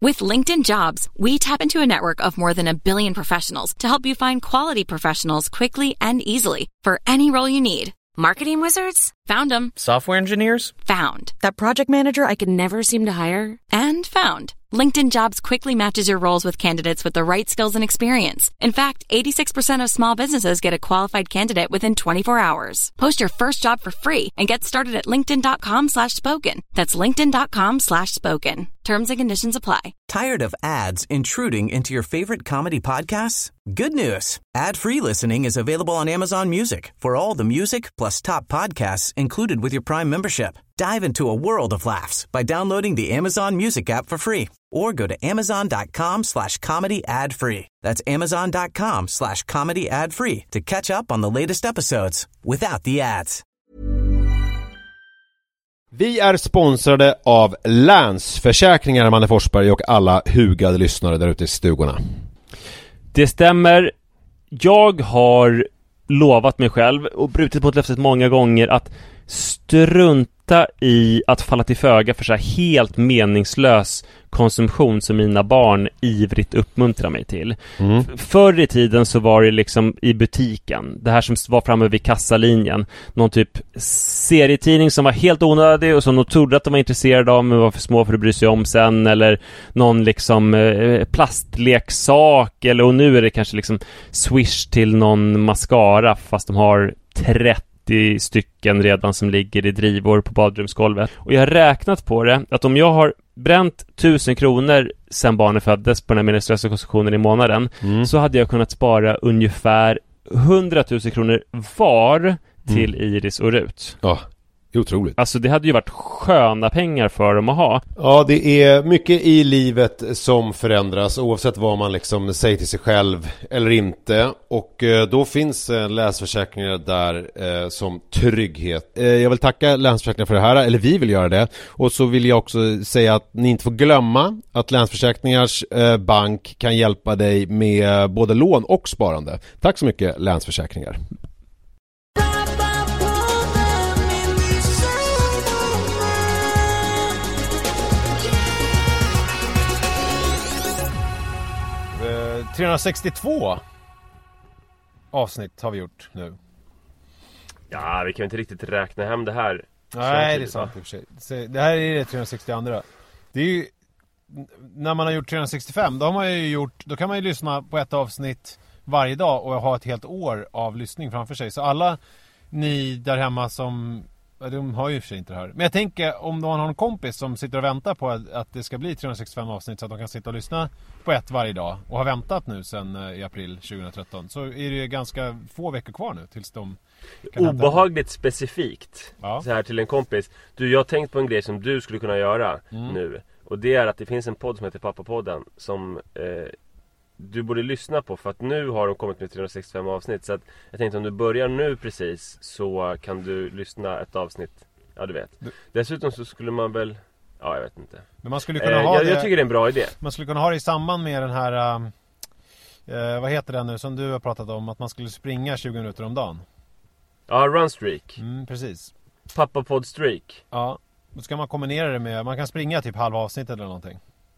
With LinkedIn Jobs, we tap into a network of more than 1 billion professionals to help you find quality professionals quickly and easily for any role you need. Marketing wizards? Found them. Software engineers? Found. That project manager I could never seem to hire? And found. LinkedIn Jobs quickly matches your roles with candidates with the right skills and experience. In fact, 86% of small businesses get a qualified candidate within 24 hours. Post your first job for free and get started at linkedin.com/spoken. That's linkedin.com/spoken. Terms and conditions apply. Tired of ads intruding into your favorite comedy podcasts? Good news. Ad-free listening is available on Amazon Music for all the music plus top podcasts included with your Prime membership. Dive into a world of laughs by downloading the Amazon Music app for free or go to amazon.com/comedy ad-free. That's amazon.com/comedy ad-free to catch up on the latest episodes without the ads. Vi är sponsrade av Länsförsäkringar, Manne Forsberg och alla hugade lyssnare där ute i stugorna. Det stämmer. Jag har lovat mig själv och brutit mot löftet många gånger att strunta i att falla till föga för så här helt meningslös konsumtion som mina barn ivrigt uppmuntrar mig till. Förr i tiden så var det liksom i butiken, det här som var framme vid kassalinjen, någon typ serietidning som var helt onödig och som de trodde att de var intresserade av men var för små för att bry sig om sen, eller någon liksom plastleksak, eller och nu är det kanske liksom Swish till någon mascara fast de har 30 stycken redan som ligger i drivor på badrumsgolvet. Och jag har räknat på det att om jag har bränt 1000 kronor sen barnen föddes på den här meningslösa konsumtionen i månaden, så hade jag kunnat spara ungefär 100 000 kronor var till Iris och Rut. Ja, det är otroligt. Alltså det hade ju varit sköna pengar för dem att ha. Ja, det är mycket i livet som förändras oavsett vad man liksom säger till sig själv eller inte. Och då finns Länsförsäkringar där som trygghet. Jag vill tacka Länsförsäkringar för det här, eller vi vill göra det. Och så vill jag också säga att ni inte får glömma att Länsförsäkringars bank kan hjälpa dig med både lån och sparande. Tack så mycket, Länsförsäkringar. Eh, 362 avsnitt har vi gjort nu. Ja, vi kan inte riktigt räkna hem det här. Nej, det är sant i och för sig. Det här är det 362. Det är ju, när man har gjort 365, då har man ju gjort, då kan man ju lyssna på ett avsnitt varje dag och ha ett helt år av lyssning framför sig. Så alla ni där hemma som, de har ju för sig inte det här. Men jag tänker om man har en kompis som sitter och väntar på att det ska bli 365 avsnitt så att de kan sitta och lyssna på ett varje dag och har väntat nu sedan i april 2013, så är det ganska få veckor kvar nu tills de kan obehagligt specifikt så här till en kompis. Du, jag har tänkt på en grej som du skulle kunna göra nu. Och det är att det finns en podd som heter Pappapodden som du borde lyssna på, för att nu har de kommit med 365 avsnitt. Så att jag tänkte om du börjar nu precis så kan du lyssna ett avsnitt. Ja, du vet. Dessutom så skulle man väl, ja, jag vet inte. Men man skulle kunna ha det, jag tycker det är en bra idé. Man skulle kunna ha det i samband med den här vad heter det nu som du har pratat om, att man skulle springa 20 minuter om dagen. Ja, runstreak. Precis. Pappapod-streak. Ja, då ska man kombinera det med, man kan springa typ halva avsnitt eller någonting.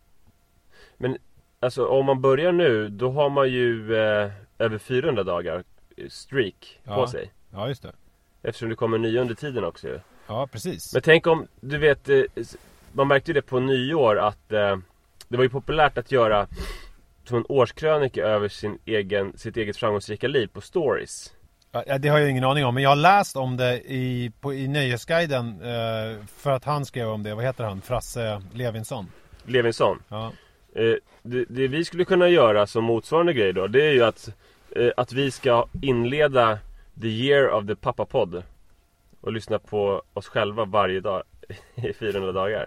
Men alltså om man börjar nu, då har man ju över 400 dagar streak på sig. Ja, just det. Eftersom det kommer nya under tiden också ju. Ja, precis. Men tänk om, du vet, man märkte ju det på nyår att det var ju populärt att göra som en årskrönika över sitt eget framgångsrika liv på stories. Ja, det har jag ingen aning om, men jag har läst om det i Nöjesguiden för att han skrev om det. Vad heter han? Frasse Levinson. Ja. Det vi skulle kunna göra som motsvarande grej då, det är ju att vi ska inleda the year of the Pappapod och lyssna på oss själva varje dag i 400 dagar.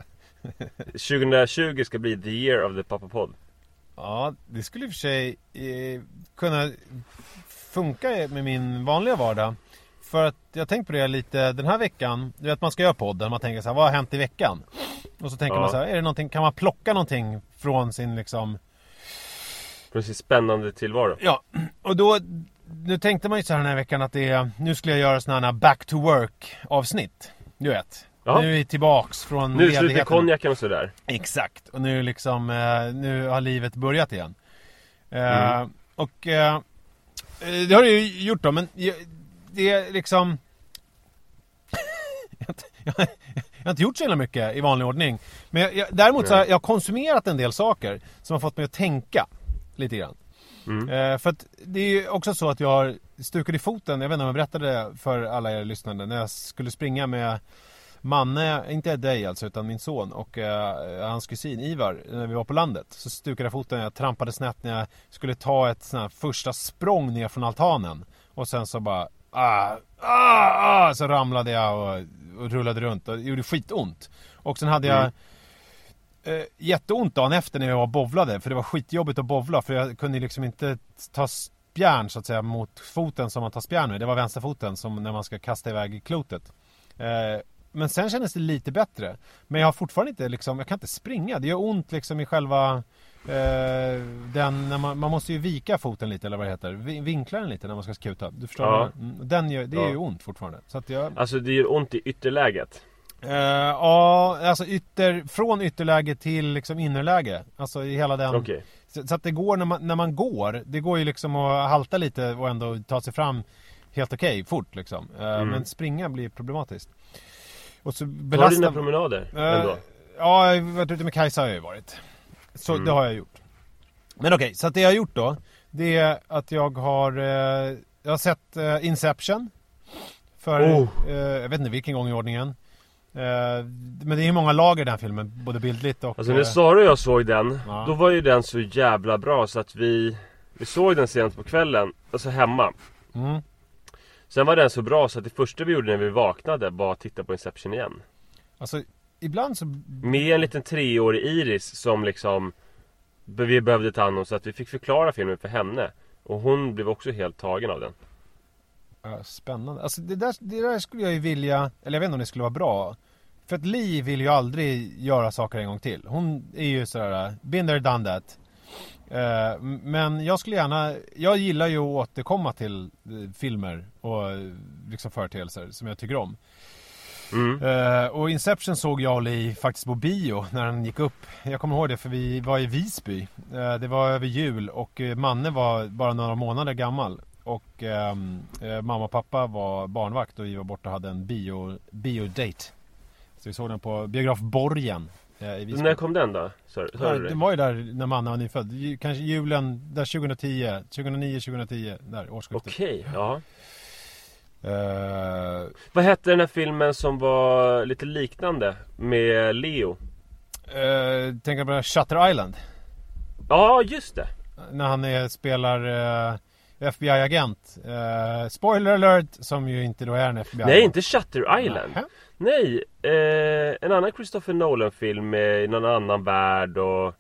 2020 ska bli the year of the Pappapod. Ja, det skulle i och för sig kunna funka med min vanliga vardag. För att jag tänkte på det lite den här veckan. Du vet, man ska göra podden, man tänker så här, vad har hänt i veckan? Och så tänker man så här, är det någonting, kan man plocka någonting från sin liksom, från sin spännande tillvaro? Ja, och då nu tänkte man ju så här den här veckan att nu skulle jag göra såna här back to work avsnitt. Du vet, Ja. Nu är vi tillbaks från Nu slutar ledigheten. konjaken och sådär. Exakt. Och nu liksom, nu har livet börjat igen. Och det har det ju gjort då, men det är liksom... jag har inte gjort så himla mycket i vanlig ordning. Men däremot så har jag konsumerat en del saker som har fått mig att tänka lite grann. För att det är ju också så att jag har stukat i foten. Jag vet inte om jag berättade det för alla er lyssnare. När jag skulle springa med Manne, inte dig alltså, utan min son och hans kusin Ivar, när vi var på landet, så stukade jag foten. Jag trampade snett när jag skulle ta ett sånt här första språng ner från altanen. Och sen så bara så ramlade jag och rullade runt och det gjorde skitont. Och sen hade jag jätteont dagen efter när jag var bowlade, för det var skitjobbigt att bowla, för jag kunde liksom inte ta spjärn så att säga mot foten som man tar spjärn med. Det var vänsterfoten som när man ska kasta iväg klotet. Men sen kändes det lite bättre. Men jag har fortfarande inte liksom, jag kan inte springa. Det gör ont liksom i själva den, när man måste ju vika foten lite, eller vad det heter. Vinkla den lite när man ska skuta. Du förstår? Ja. Den gör, det är ju ont fortfarande. Så att jag... Alltså det gör ont i ytterläget. Ja, alltså från ytterläge till liksom innerläge. Alltså i hela den. Okay. Så att det går när man går. Det går ju liksom att halta lite och ändå ta sig fram helt okej, fort liksom. Men springa blir problematiskt. Och så Har du dina promenader ändå? Ja, jag har varit ute med Kajsa, har jag varit. Så det har jag gjort. Men okej, så att det jag har gjort då, det är att jag har sett Inception. För jag vet inte vilken gång i ordningen. Men det är ju många lager i den filmen, både bildligt och... Alltså när Sara och jag såg den, då var ju den så jävla bra så att vi såg den sent på kvällen, alltså hemma. Sen var den så bra så att det första vi gjorde när vi vaknade var att titta på Inception igen. Alltså, ibland så... Med en liten 3-årig Iris som liksom vi behövde ta hand om, så att vi fick förklara filmen för henne. Och hon blev också helt tagen av den. Spännande. Alltså det där skulle jag ju vilja, eller jag vet inte om det skulle vara bra. För att Liv vill ju aldrig göra saker en gång till. Hon är ju sådär, been there, done that. Men jag gillar ju att återkomma till filmer och liksom företeelser som jag tycker om. Och Inception såg jag och Li faktiskt på bio när den gick upp. Jag kommer ihåg det, för vi var i Visby. Det var över jul och Manne var bara några månader gammal. Och mamma och pappa var barnvakt och vi var borta och hade en bio-date. Så vi såg den på biograf Borgen i Visby. När kom den då? Den var ju där när Manne var nyfödd. Kanske julen där 2009-2010 där årsskiftet. Okej, ja. Vad hette den här filmen som var lite liknande med Leo? Tänker på Shutter Island. Ja, just det. När han spelar FBI-agent. Spoiler alert, som ju inte då är en FBI. Nej, inte Shutter Island. Nej, en annan Christopher Nolan-film i någon annan värld och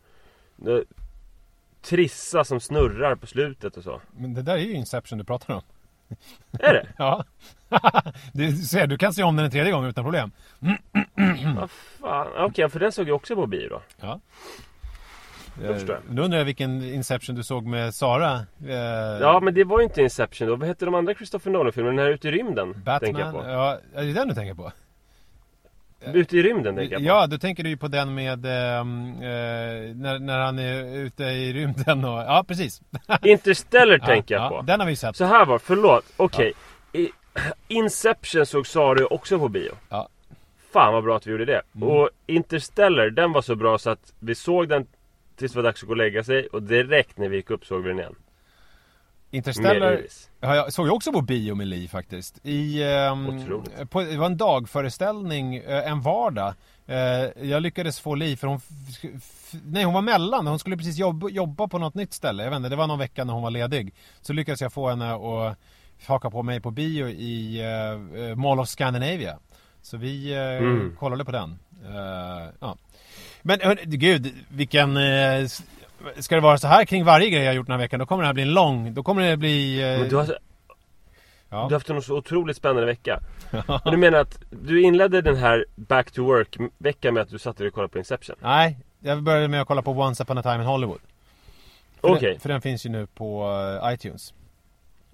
Trissa som snurrar på slutet och så. Men det där är ju Inception du pratar om. Är det? Ja. Du kan se om den en tredje gång utan problem. Vad fan? Okej, för den såg jag också på bio då. Ja. Nu undrar jag vilken Inception du såg med Sara. Ja, men det var ju inte Inception då. Vad hette de andra Christopher Nolan-filmerna? Den här Ute i rymden. Batman, jag på. Ja, är det den du tänker på? Ute i rymden tänker jag på. Ja, då tänker du ju på den med när han är ute i rymden och... Ja, precis. Interstellar tänker jag på. Den har vi sett. Så här var, förlåt. Okej. Inception såg Sara också på bio. Ja. Fan vad bra att vi gjorde det. Och Interstellar, den var så bra så att vi såg den tills det var dags att gå och lägga sig. Och direkt när vi gick upp såg vi den igen. Interstellar jag såg jag också på bio med Li faktiskt. Det var en dagföreställning, en vardag. Jag lyckades få Li, för hon var mellan. Hon skulle precis jobba på något nytt ställe. Jag vet inte, det var någon vecka när hon var ledig. Så lyckades jag få henne att haka på mig på bio i Mall of Scandinavia. Så vi kollade på den. Ja. Men gud, vilken... Ska det vara så här kring varje grej jag har gjort den här veckan, då kommer det här bli en lång... Då kommer det bli... Men du har haft en så otroligt spännande vecka. Och du menar att du inledde den här back to work-veckan med att du satt och kollade på Inception? Nej, jag började med att kolla på Once Upon a Time in Hollywood. För den finns ju nu på iTunes.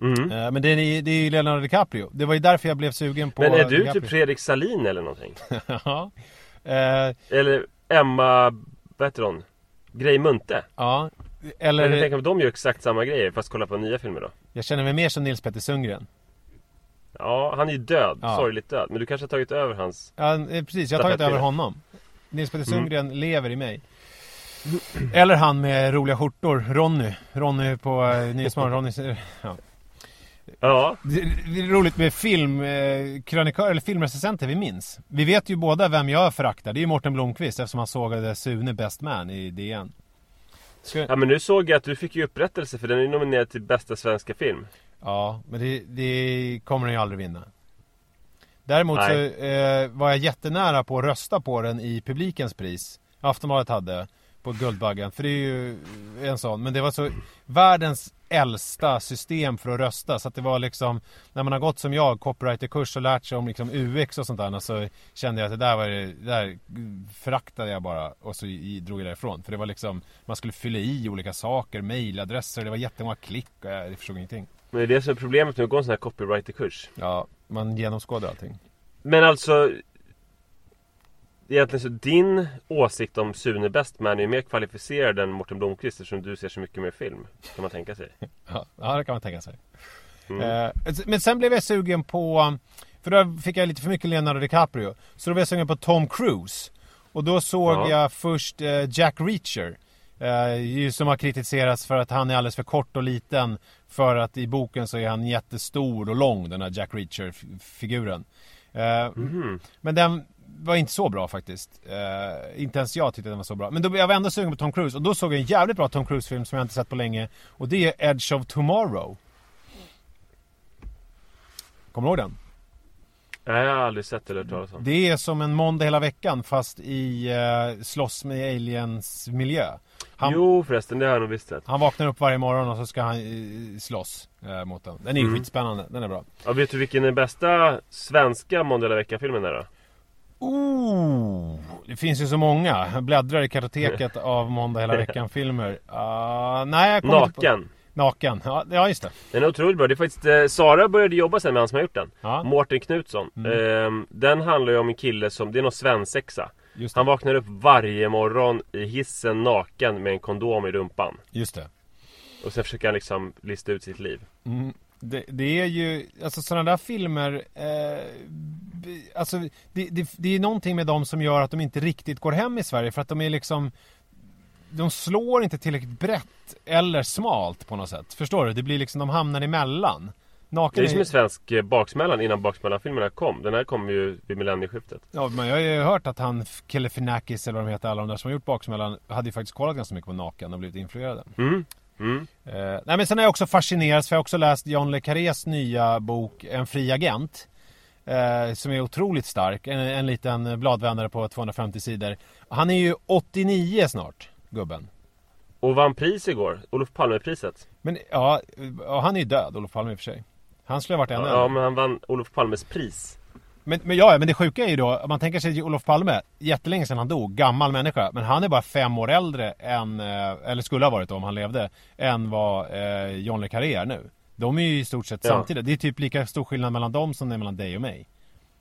Men det är ju Leonardo DiCaprio. Det var ju därför jag blev sugen på. Men är du DiCaprio. typ Fredrik Salin eller någonting? Ja. Eller Emma, vad heter hon? Grej Munte. Ja. Eller Eller jag tänker att de gör exakt samma grejer fast kolla på nya filmer då. jag känner mig mer som Nils Petter Sundgren. Ja, han är ju död, Ja. sorgligt död. Men du kanske har tagit över hans... Ja, precis. Jag har tagit Stafettpinne. över honom. Nils Petter Sundgren lever i mig. Eller han med roliga skjortor, Ronny på Nyhetsmorgon. Ronny, ja. Ja, Det är roligt med krönikör eller filmrecensenter vi minns. Vi vet ju båda vem jag föraktar. Det är ju Mårten Blomqvist eftersom han sågade Sune Best Man i DN. ja men nu såg jag att du fick ju upprättelse för den är nominerad till bästa svenska film. Ja, men det kommer den ju aldrig vinna. Däremot så var jag jättenära på att rösta på den i publikens pris. Aftonbladet hade på Guldbaggen. För det är ju en sån. Men det var så världens äldsta system för att rösta. Så att det var liksom, när man har gått som jag, copywriterkurs och lärt sig om liksom UX och sånt där. Så kände jag att det där föraktade jag bara. Och så drog jag därifrån. För det var liksom, man skulle fylla i olika saker, mejladresser. Det var jättemånga klick och jag förstod ingenting. Men det är det som är problemet med att gå en sån här copywriterkurs. Ja, man genomskådar allting. Men alltså, egentligen så din åsikt om Sune Best Man är mer kvalificerad än Mårten Blomqvist eftersom du ser så mycket mer film, kan man tänka sig. Ja, det kan man tänka sig. Men sen blev jag sugen på, för då fick jag lite för mycket Leonardo DiCaprio, så då blev jag sugen på Tom Cruise. Och då såg jag först Jack Reacher, som har kritiserats för att han är alldeles för kort och liten, för att i boken så är han jättestor och lång, den här Jack Reacher-figuren. Men den var inte så bra faktiskt. Inte ens jag tyckte den var så bra. Men då jag var ändå sugen på Tom Cruise. Och då såg jag en jävligt bra Tom Cruise-film som jag inte sett på länge. Och det är Edge of Tomorrow. Kommer du ihåg den? Nej, jag har aldrig sett eller hört talas om. Det är som en måndag hela veckan fast i slåss med aliens miljö. Jo förresten, det har jag nog visst sett. Han vaknar upp varje morgon och så ska han slåss mot den. Den är ju skitspännande, den är bra. Ja, vet du vilken den bästa svenska måndag hela veckan-filmen är då? Det finns ju så många. Jag bläddrar i kartoteket av måndag hela veckan-filmer. Nej, jag kommer inte på... Naken, ja just det. Den är otroligt bra, det är faktiskt Sara började jobba sen med han som har gjort den. Mårten Knutsson. Den handlar ju om en kille som, det är någon svensexa. Han vaknar upp varje morgon i hissen naken med en kondom i rumpan. Just det. Och sen försöker han liksom lista ut sitt liv. Det är ju, alltså sådana där filmer, alltså det är någonting med dem som gör att de inte riktigt går hem i Sverige, för att de är liksom, de slår inte tillräckligt brett eller smalt på något sätt. Förstår du? Det blir liksom, de hamnar emellan. Det är som en svensk baksmällan innan baksmällan-filmerna kom. Den här kom ju vid millennieskiftet. Ja, men jag har ju hört att han, Kelle Finakis eller vad de heter, alla de där som har gjort baksmällan, hade ju faktiskt kollat ganska mycket på Naken och blivit influerade. Nej, men sen har jag också fascinerats, för jag har också läst John Le Carrés nya bok En fri agent, som är otroligt stark, en liten bladvändare på 250 sidor. Han är ju 89 snart, gubben. Och vann pris igår, Olof Palme-priset. Men ja, han är ju död, Olof Palme i och för sig. Han skulle ha varit Ja, men han vann Olof Palmes pris. Men det sjuka är ju då, man tänker sig Olof Palme, jättelänge sedan han dog, gammal människa, men han är bara 5 år äldre än, eller skulle ha varit då, om han levde, än vad John Le Carré är nu. De är ju i stort sett samtidigt. Det är typ lika stor skillnad mellan dem som det är mellan dig och mig.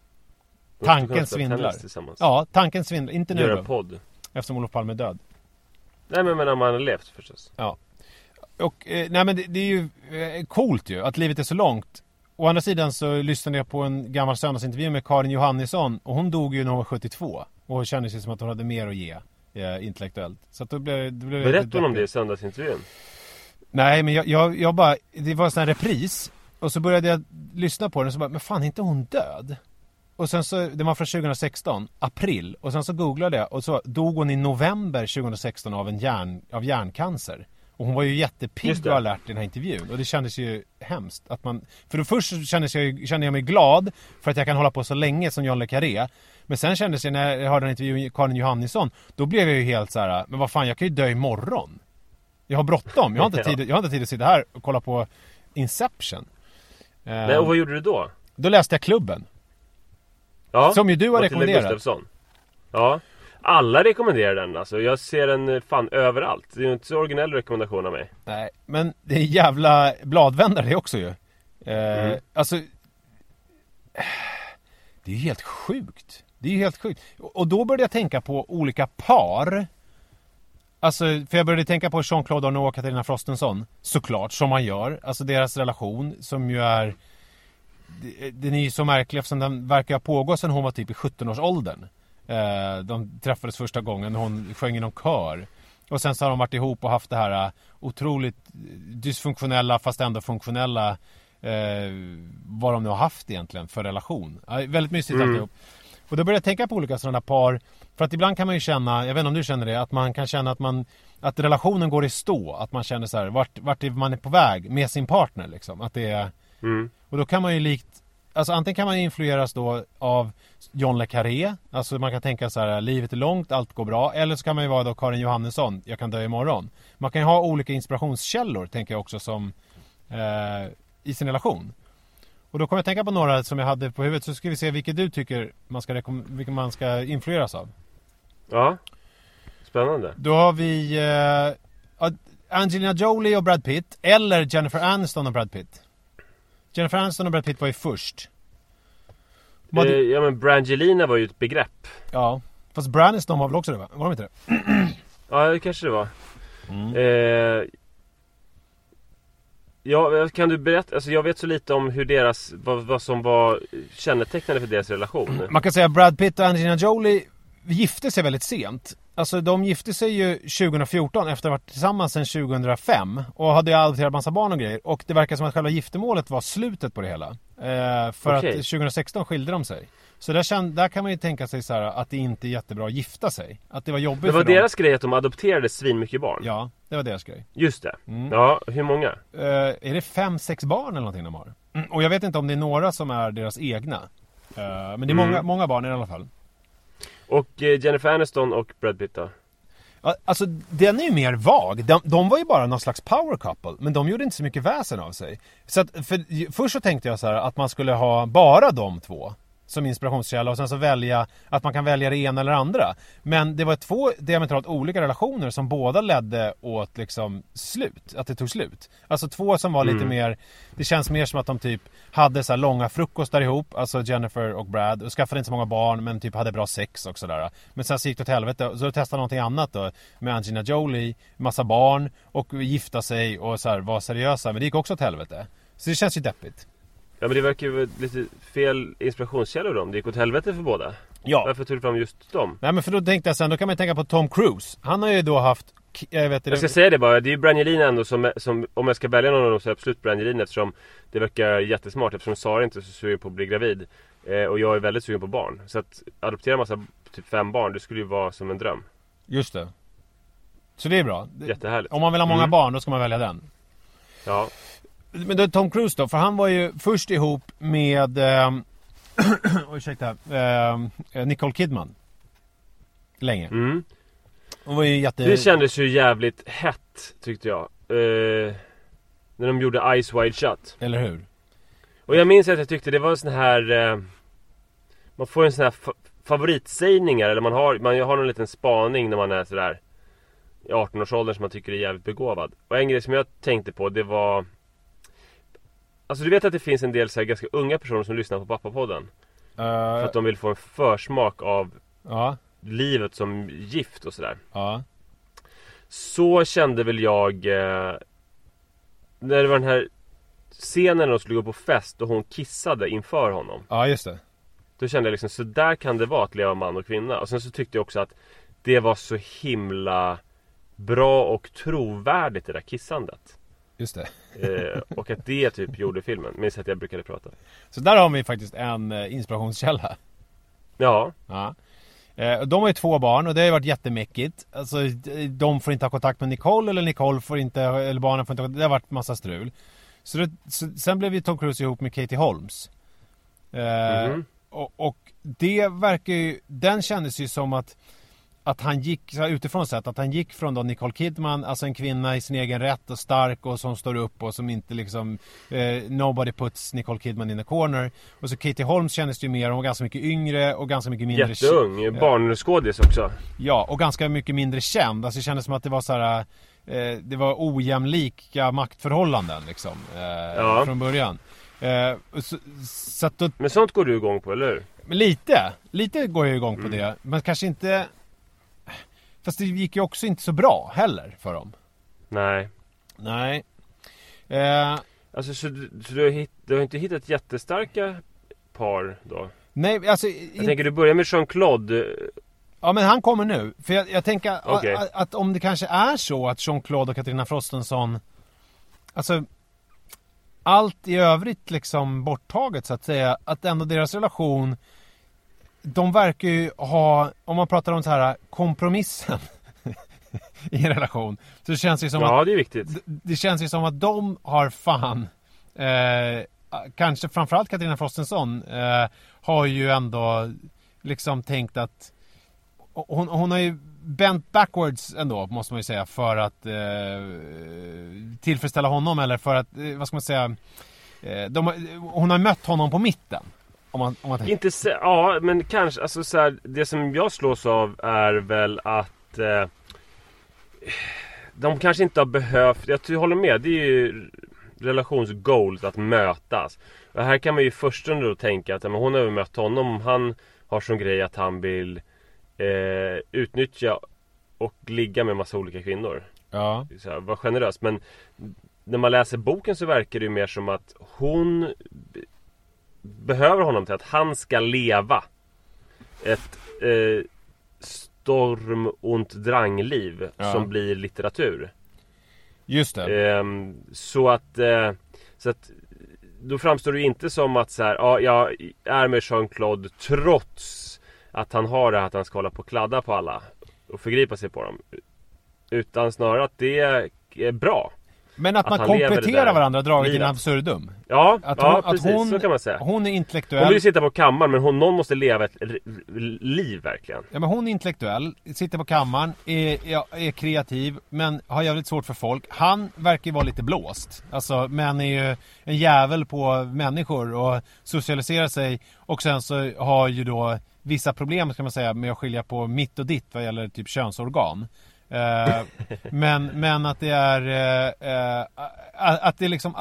Tanken svindlar. Ja, tanken svindlar. Inte nu då, podd. Eftersom Olof Palme är död. Nej, men om han har levt förstås. Ja. Och nej, men det är ju coolt ju att livet är så långt. Å andra sidan så lyssnade jag på en gammal söndagsintervju med Karin Johannisson, och hon dog ju när hon var 72 och kände sig som att hon hade mer att ge intellektuellt. Så att då blev berättade hon om det i söndagsintervjun? Nej, men jag bara, det var en sån här repris, och så började jag lyssna på den och så bara, men fan, är inte hon död? Och sen så, det var från 2016, april, och sen så googlade jag och så dog hon i november 2016 av hjärncancer. Och hon var ju jättepigg och alert i den här intervjun. Och det kändes ju hemskt att man... För då först kände jag mig glad för att jag kan hålla på så länge som John Le Carré. Men sen kändes jag, när jag hörde en intervju med Karin Johannisson, då blev jag ju helt så här: men vad fan, jag kan ju dö imorgon. Jag har bråttom. Jag har inte tid att sitta här och kolla på Inception. Nej, och vad gjorde du då? Då läste jag Klubben. Ja, som ju du har rekommenderat. Ja. Alla rekommenderar den, alltså. Jag ser den fan överallt. Det är ju inte så originell rekommendation av mig. Nej, men det är jävla bladvändare det också ju. Alltså, det är helt sjukt. Och då började jag tänka på olika par. Alltså, för jag började tänka på Jean-Claude Arnault och Katarina Frostenson. Såklart, som man gör. Alltså deras relation som ju är... Den är ju så märklig eftersom den verkar ha pågått sedan hon var typ i 17-årsåldern. De träffades första gången och hon sjöng i någon kör. Och sen så har de varit ihop och haft det här otroligt dysfunktionella fast ändå funktionella vad de nu har haft egentligen för relation. Väldigt mysigt alltihop. Och då började jag tänka på olika sådana par. För att ibland kan man ju känna, jag vet inte om du känner det, att man kan känna att relationen går i stå. Att man känner så här, vart man är på väg med sin partner liksom. Att det är... Och då kan man ju alltså antingen kan man influeras då av John le Carré. Alltså man kan tänka så här, livet är långt, allt går bra. Eller så kan man ju vara då Karin Johannesson, jag kan dö imorgon. Man kan ju ha olika inspirationskällor, tänker jag också, som i sin relation. Och då kommer jag tänka på några som jag hade på huvudet. Så ska vi se vilka du tycker vilka man ska influeras av. Ja, spännande. Då har vi Angelina Jolie och Brad Pitt. Eller Jennifer Aniston och Brad Pitt. Jennifer Aniston och Brad Pitt var ju först. Ja, men Brangelina var ju ett begrepp. Ja, fast Braniston var väl också det, va? Var de inte det? Ja, det kanske det var. Ja, kan du berätta? Alltså jag vet så lite om hur vad som var kännetecknande för deras relation. Man kan säga att Brad Pitt och Angelina Jolie gifte sig väldigt sent. Alltså de gifte sig ju 2014 efter att ha varit tillsammans sedan 2005 och hade adopterat massa barn och grejer. Och det verkar som att själva giftermålet var slutet på det hela. För att 2016 skilde de sig. Så där kan man ju tänka sig så här, att det inte är jättebra att gifta sig. Att det var jobbigt för dem. Det var deras grej att de adopterade svin mycket barn. Ja, det var deras grej. Just det. Ja, hur många? Är det 5-6 barn eller någonting de har? Och jag vet inte om det är några som är deras egna. Men det är många barn i alla fall. Och Jennifer Aniston och Brad Pitt då? Alltså den är ju mer vag. De var ju bara någon slags power couple. Men de gjorde inte så mycket väsen av sig. Så att, först så tänkte jag så här att man skulle ha bara de två som inspirationskälla och sen så att man kan välja det ena eller andra. Men det var 2 diametralt olika relationer som båda ledde åt liksom slut. Att det tog slut. Alltså 2 som var lite mer, det känns mer som att de typ hade så här långa frukostar ihop, alltså Jennifer och Brad, och skaffade inte så många barn men typ hade bra sex och sådär. Men sen så gick det åt helvete och så testade någonting annat då med Angelina Jolie, massa barn och gifta sig och så här, var seriösa, men det gick också åt helvete. Så det känns ju deppigt. Ja, men det verkar ju lite fel inspirationskällor då. Det gick åt helvete för båda. Ja. Varför tog du fram just dem? Nej, men för då tänkte jag sen, då kan man tänka på Tom Cruise. Han har ju då haft... Jag ska säga det bara, det är ju Brangelina ändå som om jag ska välja någon av dem så är absolut Brangelina, eftersom det verkar jättesmart, eftersom Sara inte är så sugen på att bli gravid. Och jag är väldigt sugen på barn. Så att adoptera massa, typ 5 barn, det skulle ju vara som en dröm. Just det. Så det är bra. Jättehärligt. Om man vill ha många barn, då ska man välja den. Ja. Men då Tom Cruise då, för han var ju först ihop med Nicole Kidman länge. Hon var ju Det kändes ju jävligt hett, tyckte jag, när de gjorde Eyes Wide Shut. Eller hur? Och jag minns att jag tyckte det var en sån här man får en sån här favoritsägningar, eller man har någon liten spaning när man är sådär i 18-årsåldern som man tycker är jävligt begåvad. Och en grej som jag tänkte på, det var, alltså du vet att det finns en del så här ganska unga personer som lyssnar på Pappapodden för att de vill få en försmak av livet som gift och sådär. Så kände väl jag när det var den här scenen när de skulle gå på fest och hon kissade inför honom. Ja, just det. Då kände jag liksom, så där kan det vara att leva man och kvinna. Och sen så tyckte jag också att det var så himla bra och trovärdigt, det där kissandet. Just det. Och att det typ gjorde filmen. Minns att jag brukade prata. Så där har vi faktiskt en inspirationskälla. Ja. De har ju 2 barn och det har ju varit jättemäckigt. Alltså de får inte ha kontakt med Nicole, eller Nicole får inte, eller barnen får inte ha kontakt. Det har varit massa strul. Så sen blev vi Tom Cruise ihop med Katie Holmes. Och det verkar ju, den kändes ju som att han gick så här, utifrån sett, att han gick från då Nicole Kidman, alltså en kvinna i sin egen rätt och stark och som står upp och som inte liksom nobody puts Nicole Kidman in a corner. Och så Katie Holmes kändes ju mer, hon var ganska mycket yngre och ganska mycket mindre jätteung, barnskådis också. Ja, och ganska mycket mindre känd. Alltså det kändes som att det var så här det var ojämlika maktförhållanden liksom från början. Så att då, men sånt går du igång på, eller hur? Lite går jag igång på det. Men kanske inte... Fast det gick ju också inte så bra heller för dem. Nej. Alltså så du har inte hittat jättestarka par då? Nej, alltså... Jag tänker du börjar med Jean-Claude. Ja, men han kommer nu. För jag tänker att om det kanske är så att Jean-Claude och Katarina Frostenson, alltså allt i övrigt liksom borttaget så att säga, att ändå deras relation, de verkar ju ha, om man pratar om så här kompromissen i en relation, så det känns ju som att det är viktigt. Det känns ju som att de har fan kanske framförallt Katarina Frostenson har ju ändå liksom tänkt att hon har ju bent backwards ändå, måste man ju säga, för att tillfredsställa honom, eller för att, vad ska man säga, hon har mött honom på mitten. Om man inte ja, men kanske, alltså så här, det som jag slås av är väl att de kanske inte har behövt, jag håller med, det är ju relationsgoals att mötas. Och här kan man ju först då tänka att men hon har mött honom, han har som grej att han vill utnyttja och ligga med massa olika kvinnor. Ja. Så här, var generös. Men när man läser boken så verkar det ju mer som att hon behöver honom till att han ska leva ett storm- och drangliv som blir litteratur. Just det. Så att då framstår det inte som att så här, ja, jag är med Jean-Claude trots att han har det, att han ska hålla på och kladda på alla och förgripa sig på dem, utan snarare att det är bra. Men att man kompletterar varandra, draget in absurdum. Ja, att precis, så kan man säga. Hon är intellektuell. Hon vill sitta på kammaren, men någon måste leva ett liv verkligen. Ja, men hon är intellektuell, sitter på kammaren, är kreativ, men har jävligt svårt för folk. Han verkar ju vara lite blåst. Alltså, men är ju en jävel på människor och socialiserar sig. Och sen så har ju då vissa problem, ska man säga, med att skilja på mitt och ditt vad gäller typ könsorgan. Men att det är att det liksom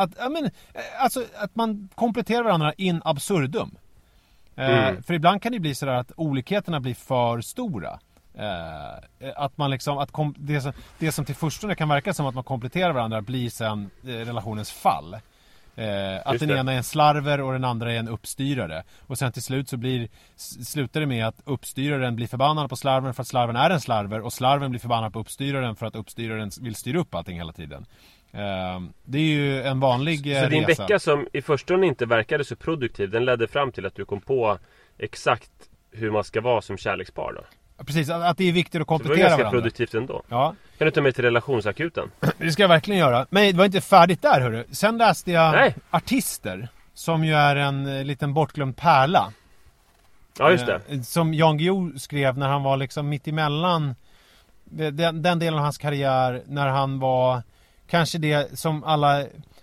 att man kompletterar varandra in absurdum. För ibland kan det bli sådär att olikheterna blir för stora. Att man liksom det som till förstone kan verka som att man kompletterar varandra blir sen relationens fall. Att den ena är en slarver och den andra är en uppstyrare. Och sen till slut så slutar det med att uppstyraren blir förbannad på slarven för att slarven är en slarver, och slarven blir förbannad på uppstyraren för att uppstyraren vill styra upp allting hela tiden. Det är ju en vanlig resa. Så din vecka som i förstone inte verkade så produktiv, den ledde fram till att du kom på exakt hur man ska vara som kärlekspar då? Precis, att det är viktigt att komplettera varandra. Det var ganska produktivt ändå. Ja. Kan du ta mig till relationsakuten? Det ska jag verkligen göra. Men det var inte färdigt där, hörru. Sen läste jag Artister, som ju är en liten bortglömd pärla. Ja, just det. Som Jan Guillou skrev när han var liksom mitt emellan den delen av hans karriär, när han var kanske det som alla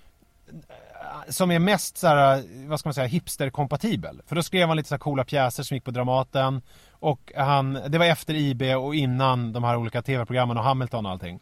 som är mest så här, vad ska man säga, hipster-kompatibel. För då skrev han lite så här coola pjäser som gick på Dramaten. Och det var efter IB och innan de här olika tv-programmen och Hamilton och allting.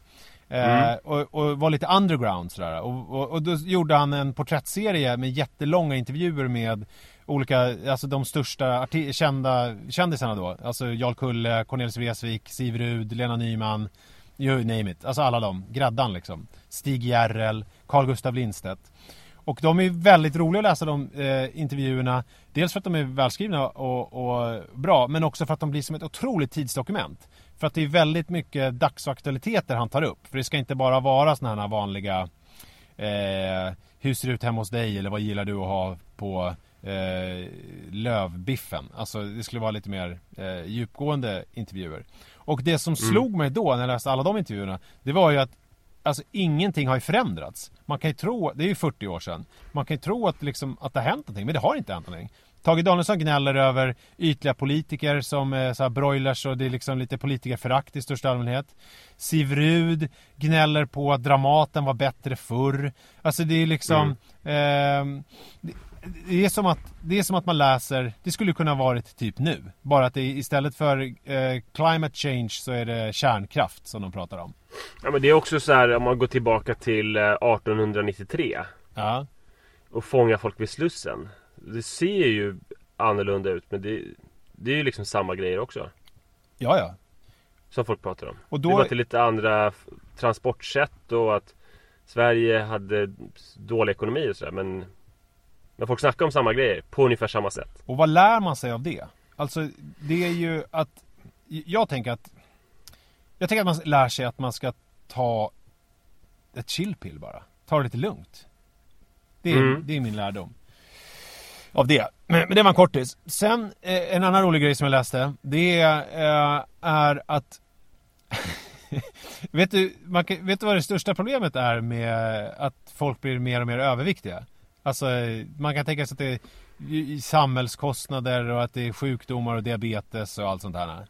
Och var lite underground sådär. Och då gjorde han en porträttserie med jättelånga intervjuer med olika, alltså de största kända kändisarna då. Alltså Jarl Kulle, Cornelis Vreeswijk, Siv Rud, Lena Nyman, you name it. Alltså alla de, gräddan liksom. Stig Järrel, Carl Gustav Lindstedt. Och de är väldigt roliga att läsa de intervjuerna. Dels för att de är välskrivna och bra, men också för att de blir som ett otroligt tidsdokument. För att det är väldigt mycket dagsaktualiteter han tar upp. För det ska inte bara vara såna här vanliga hur ser det ut hemma hos dig, eller vad gillar du att ha på lövbiffen. Alltså det skulle vara lite mer djupgående intervjuer. Och det som slog mig då när jag läste alla de intervjuerna, det var ju att alltså ingenting har ju förändrats. Man kan ju tro, det är ju 40 år sedan. Man kan ju tro att, liksom, att det har hänt någonting, men det har inte hänt någonting. Tage Danielsson gnäller över ytliga politiker som är så här broilers, och det är liksom lite politikerförakt i största allmänhet. Siv Rud gnäller på att Dramaten var bättre förr. Alltså det är liksom det är som att man läser, det skulle kunna varit typ nu, bara att det istället för climate change så är det kärnkraft som de pratar om. Ja, men det är också så här, om man går tillbaka till 1893. Ja. och fånga folk vid Slussen. Det ser ju annorlunda ut, men det är ju liksom samma grejer också. Ja. Som folk pratar om. Och då... Det var till lite andra transportsätt och att Sverige hade dålig ekonomi och sådär, men folk snackar om samma grejer på ungefär samma sätt. Och vad lär man sig av det? Alltså det är ju att jag tänker att man lär sig att man ska ta ett chillpill bara. Ta det lite lugnt. Det är min lärdom av det. Men det var en kortis. Sen en annan rolig grej som jag läste, det är att vet du vad det största problemet är med att folk blir mer och mer överviktiga? Alltså man kan tänka sig att det är samhällskostnader och att det är sjukdomar och diabetes och allt sånt här.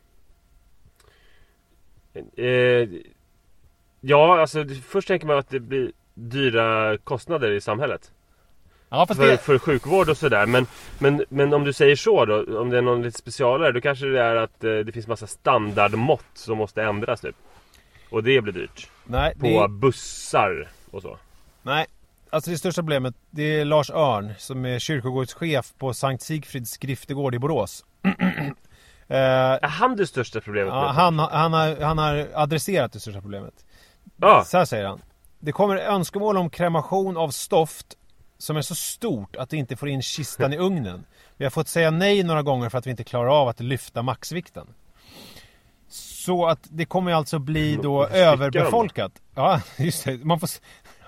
Ja, alltså först tänker man att det blir dyra kostnader i samhället. Ja, för sjukvård och sådär. Men om du säger så då, om det är någon lite specialare, då kanske det är att det finns massa standardmått som måste ändras typ. Och det blir dyrt. Nej, på bussar och så. Nej, alltså det största problemet, det är Lars Örn som är kyrkogårdschef på Sankt Sigfrids skriftegård i Borås. Är han det största problemet? Ja, han har adresserat det största problemet. Ja. Så här säger han: det kommer önskemål om kremation av stoft som är så stort att det inte får in kistan i ugnen. Vi har fått säga nej några gånger för att vi inte klarar av att lyfta maxvikten. Så att det kommer alltså bli då överbefolkat. Ja, just det. Man får...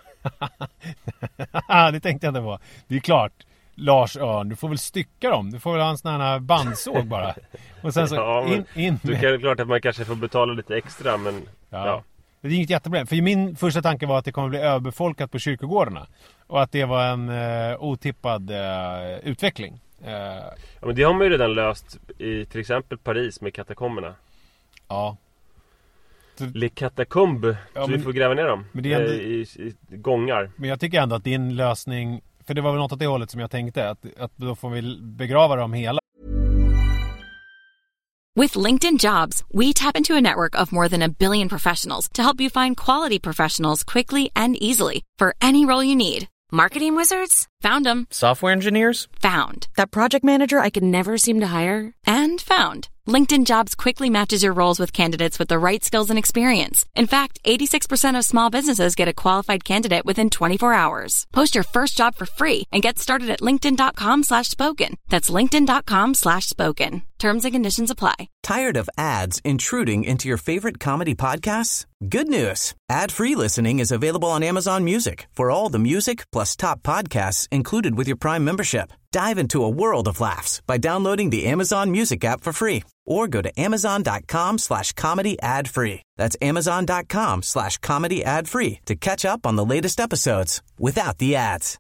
det tänkte jag inte på. Det är klart, Lars Örn, du får väl stycka dem. Du får väl ha en sån här bandsåg bara. Och sen så ja, in med... Det är klart att man kanske får betala lite extra, men ja. Det är inget jätteproblem. För min första tanke var att det kommer bli överbefolkat på kyrkogårdarna. Och att det var en otippad utveckling. Ja, men det har man ju redan löst i till exempel Paris med katakomberna. Ja. Les catacombes, ja, så vi får gräva ner dem men det är ändå... i gångar. Men jag tycker ändå att det är en lösning, för det var väl något åt det hållet som jag tänkte, att då får vi begrava dem hela. With LinkedIn Jobs, we tap into a network of more than 1 billion professionals to help you find quality professionals quickly and easily for any role you need. Marketing wizards? Found them. Software engineers? Found. That project manager I could never seem to hire? And found. LinkedIn Jobs quickly matches your roles with candidates with the right skills and experience. In fact, 86% of small businesses get a qualified candidate within 24 hours. Post your first job for free and get started at linkedin.com/spoken. That's linkedin.com/spoken. Terms and conditions apply. Tired of ads intruding into your favorite comedy podcasts? Good news. Ad-free listening is available on Amazon Music for all the music plus top podcasts included with your Prime membership. Dive into a world of laughs by downloading the Amazon Music app for free or go to amazon.com/comedy ad-free. That's amazon.com/comedy ad-free to catch up on the latest episodes without the ads.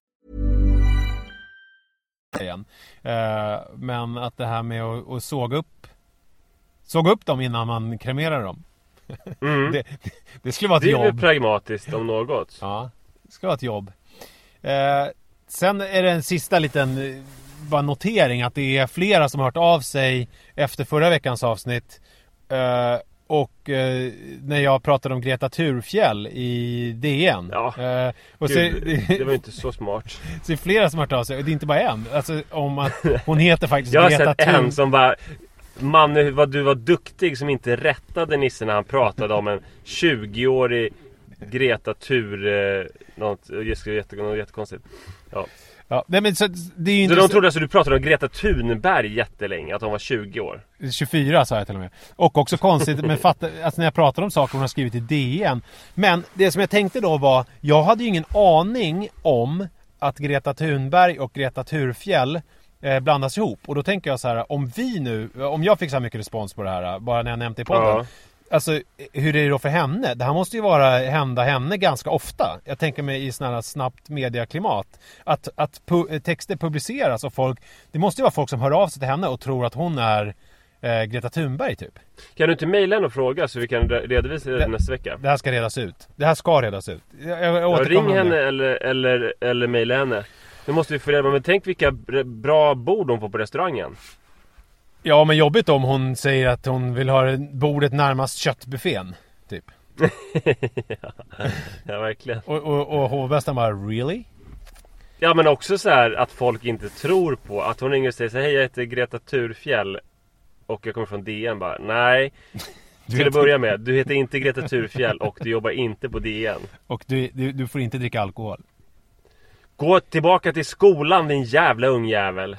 Men att det här med att såga upp dem innan man kremerar dem. Det skulle vara ett jobb. Det är ju pragmatiskt om något. Ja, det skulle vara ett jobb. Sen är det en sista liten bara notering att det är flera som har hört av sig efter förra veckans avsnitt. Och när jag pratade om Greta Thurfjell i DN. Ja, och det var inte så smart. Så det är flera som har hört av sig. Det är inte bara en. Alltså om att hon heter faktiskt jag Greta Thurfjell. Jag har sett en som bara... Man, vad du var duktig som inte rättade Nisse när han pratade om en 20-årig Greta Thur... något jättekonstigt. Ja. Ja, nej, men så det är ju inte de trodde alltså du pratade om Greta Thunberg jättelänge, att hon var 20 år. 24 sa jag till och med. Och också konstigt, men alltså när jag pratar om saker hon har skrivit i DN. Men det som jag tänkte då var, jag hade ju ingen aning om att Greta Thunberg och Greta Thurfjell blandas ihop. Och då tänker jag så här, om jag fick så här mycket respons på det här, bara när jag nämnde i podden. Ja. Alltså, hur är det då för henne? Det här måste ju hända henne ganska ofta. Jag tänker mig i sådana här snabbt mediaklimat. Att texter publiceras och folk... Det måste ju vara folk som hör av sig till henne och tror att hon är Greta Thunberg typ. Kan du inte mejla henne och fråga så vi kan redovisa det nästa vecka? Det här ska redas ut. Jag ring henne eller mejla henne. Nu måste vi få reda på, men tänk vilka bra bord hon får på restaurangen. Ja, men jobbigt om hon säger att hon vill ha bordet närmast köttbuffén, typ. Ja, verkligen. Och hovmästaren bara, really? Ja, men också så här att folk inte tror på att hon ringer och säger så här, hej, jag heter Greta Thurfjell och jag kommer från DN. Bara, nej, till att börja med, du heter inte Greta Thurfjell och du jobbar inte på DN. Och du får inte dricka alkohol. Gå tillbaka till skolan, din jävla ungjävel.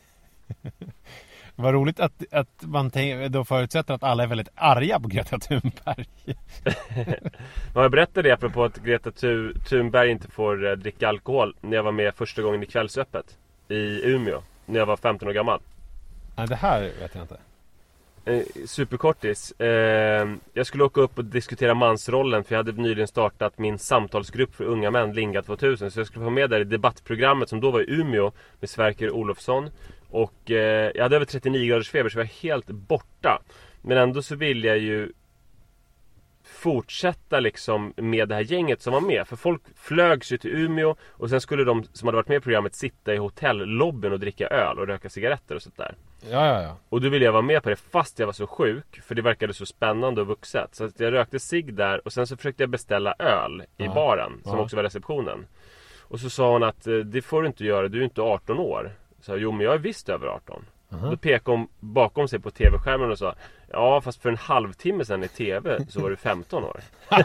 Vad roligt att man då förutsätter att alla är väldigt arga på Greta Thunberg. Jag berättade det apropå att Greta Thunberg inte får dricka alkohol när jag var med första gången i Kvällsöppet i Umeå, när jag var 15 år gammal. Nej, det här vet jag inte. Superkortis. Jag skulle åka upp och diskutera mansrollen, för jag hade nyligen startat min samtalsgrupp för unga män, Linga 2000. Så jag skulle få med där i debattprogrammet som då var i Umeå med Sverker Olofsson. Och jag hade över 39 graders feber, så jag var helt borta. Men ändå så ville jag ju fortsätta liksom med det här gänget som var med. För folk flögs ju till Umeå, och sen skulle de som hade varit med i programmet sitta i hotellobbyn och dricka öl och röka cigaretter och sånt där. Ja. Och då ville jag vara med på det fast jag var så sjuk, för det verkade så spännande och vuxet. Så att jag rökte cigg där, och sen så försökte jag beställa öl i baren, som också var receptionen. Och så sa hon att det får du inte göra, du är inte 18 år. Så jo, men jag är visst över 18. Då pekade hon bakom sig på tv-skärmen och sa, ja, fast för en halvtimme sedan i tv så var du 15 år.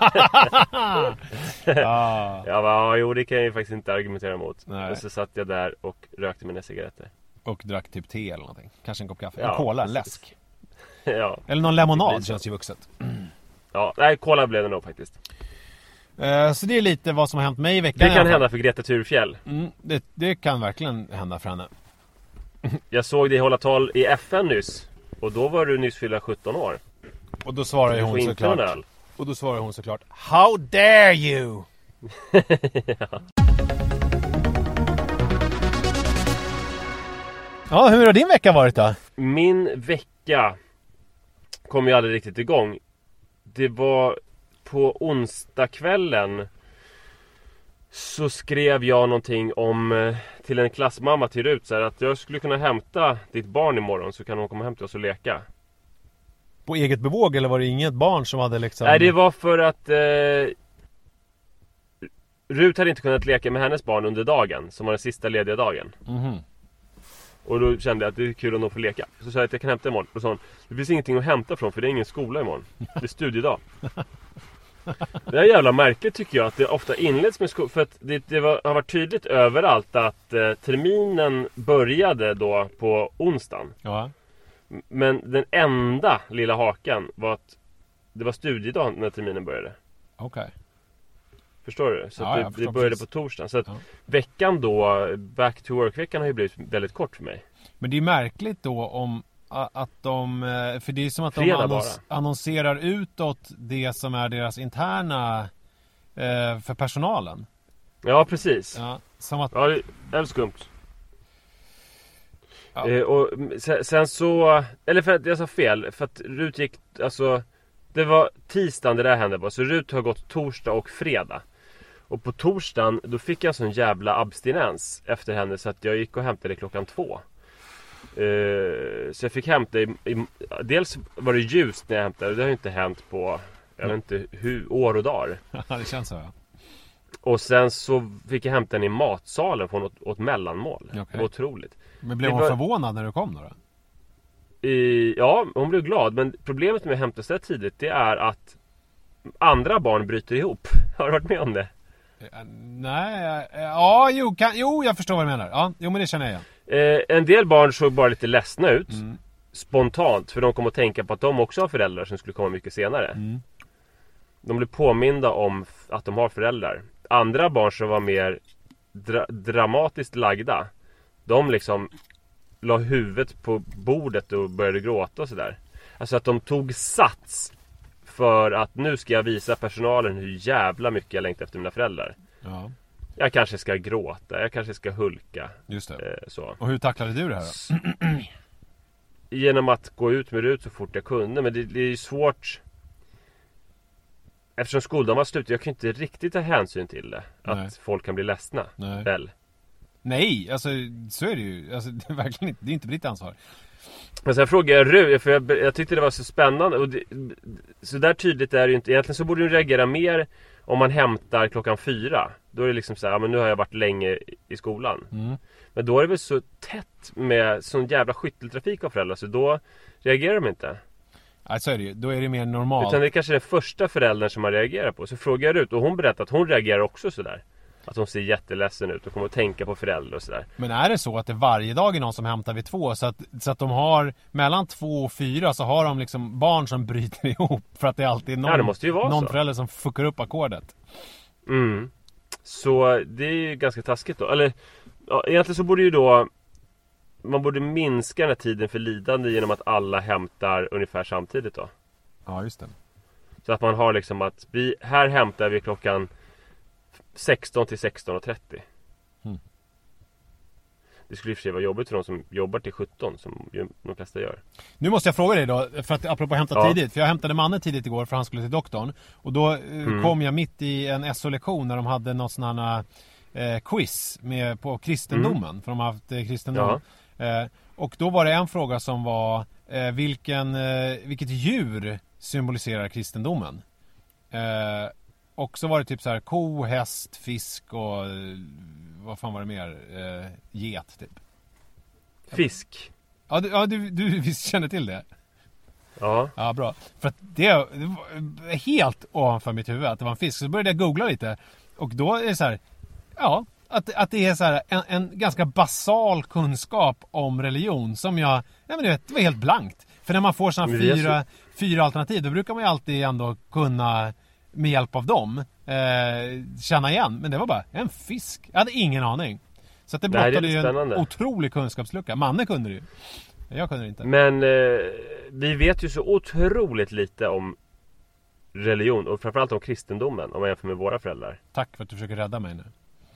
Jag bara, jo, det kan jag ju faktiskt inte argumentera emot. Och så satt jag där och rökte mina cigaretter. Och drack typ te eller någonting. Kanske en kopp kaffe. Ja, en cola, en precis. läsk. Ja. Eller någon lemonad, känns ju vuxet. Ja, nej, cola blev det nog faktiskt. Så det är lite vad som har hänt mig i veckan. Det kan hända för Greta Thurfjell. Det kan verkligen hända för henne. Jag såg dig hålla tal i FN nyss, och då var du nyss fyllda 17 år. Och då svarar ju hon såklart. Öl. Och då svarar hon såklart, how dare you? Ja, hur har din vecka varit då? Min vecka kom ju aldrig riktigt igång. Det var på onsdagskvällen, så skrev jag någonting om till en klassmamma till Rut, så här, att jag skulle kunna hämta ditt barn imorgon, så kan hon komma hem till oss och leka. På eget bevåg, eller var det inget barn som hade liksom... Nej, det var för att Rut hade inte kunnat leka med hennes barn under dagen, som var den sista lediga dagen. Och då kände jag att det är kul att någon får leka. Så sa jag att jag kan hämta imorgon. Och så sa hon, det finns ingenting att hämta från, för det är ingen skola imorgon. Det är studiedag. Det är jävla märkligt, tycker jag, att det ofta inleds med skola. För att har varit tydligt överallt att terminen började då på onsdagen. Ja. Men den enda lilla haken var att det var studiedag när terminen började. Okej. Förstår du? Så att det började på torsdagen. Så att veckan då, back to work-veckan har ju blivit väldigt kort för mig. Men det är märkligt då om att de, för det är som att de annonserar utåt det som är deras interna för personalen. Ja, precis. Ja, som att... Ja, det är skumt. Ja. Och sen så, eller för att jag sa fel, för att Rut gick, alltså det var tisdagen det där hände på, så Rut har gått torsdag och fredag. Och på torsdagen, då fick jag sån jävla abstinens efter henne, så att jag gick och hämtade 2:00. Så jag fick hämta dels var det ljust när jag hämtade. Det har ju inte hänt på jag vet inte hur år och dagar. Ja, det känns så, ja. Och sen så fick jag hämta den i matsalen från åt mellanmål. Okay. Det var otroligt. Men blev hon förvånad när du kom då? Ja, hon blev glad. Men problemet med att hämta så här tidigt, det är att andra barn bryter ihop. Har du varit med om det? Nej, ja, jo, jag förstår vad du menar. Ja, jo, men det känner jag igen. En del barn såg bara lite ledsna ut spontant, för de kom att tänka på att de också har föräldrar som skulle komma mycket senare. De blev påminda om att de har föräldrar. Andra barn som var mer dramatiskt lagda, de liksom la huvudet på bordet och började gråta och sådär. Alltså att de tog sats för att nu ska jag visa personalen hur jävla mycket jag längtar efter mina föräldrar. Ja. Jag kanske ska gråta, jag kanske ska hulka. Just det. Så. Och hur tacklade du det här då? Genom att gå ut med Rut så fort jag kunde. Men det är ju svårt, eftersom skoldagen var slut. Jag kan inte riktigt ta hänsyn till det. Att folk kan bli ledsna. Väl? Nej, alltså så är det ju. Alltså, det är verkligen inte, det är inte ditt ansvar. Men sen frågade jag Rut, för jag tyckte det var så spännande. Och så där tydligt är det ju inte. Egentligen så borde du reagera mer om man hämtar 4:00, då är det liksom så här, ja, men nu har jag varit länge i skolan. Men då är det väl så tätt med sån jävla skytteltrafik av föräldrar, så då reagerar de inte. Alltså är det ju, då är det mer normalt. Utan det är kanske den första föräldern som man reagerar på. Så frågar jag ut, och hon berättar att hon reagerar också sådär. Att hon ser jätteledsen ut och kommer att tänka på föräldrar och sådär. Men är det så att det varje dag är någon som hämtar vid 2, så att de har mellan 2 och 4 så har de liksom barn som bryter ihop för att det alltid är någon förälder som fuckar upp ackordet? Så det är ju ganska taskigt då. Eller ja, egentligen så borde ju då man borde minska den här tiden för lidande genom att alla hämtar ungefär samtidigt då. Ja, just det. Så att man har liksom att här hämtar vi klockan 16 till 16:30. Det skulle i och för sig vara jobbigt för de som jobbar till 17, som de flesta gör. Nu måste jag fråga dig då, för att apropå hämta tidigt. För jag hämtade mannen tidigt igår för han skulle till doktorn. Och då kom jag mitt i en SO-lektion när de hade något sån här quiz på kristendomen. För de har haft kristendom. Och då var det en fråga som var vilket djur symboliserar kristendomen? Och så var det typ så här ko, häst, fisk och vad fan var det mer? Get typ. Fisk. Ja, du visst känner till det. Ja, bra. För att det var helt ovanför mitt huvud att det var en fisk. Så började jag googla lite. Och då är det så här, ja, att det är så här en ganska basal kunskap om religion som det var helt blankt. För när man får sådana fyra alternativ, då brukar man ju alltid ändå kunna med hjälp av dem känna igen. Men det var bara en fisk. Jag hade ingen aning. Så att det blottade ju en otrolig kunskapslucka. Mannen kunde det ju. Jag kunde det inte. Men vi vet ju så otroligt lite om religion och framförallt om kristendomen om man jämför med våra föräldrar. Tack för att du försöker rädda mig nu.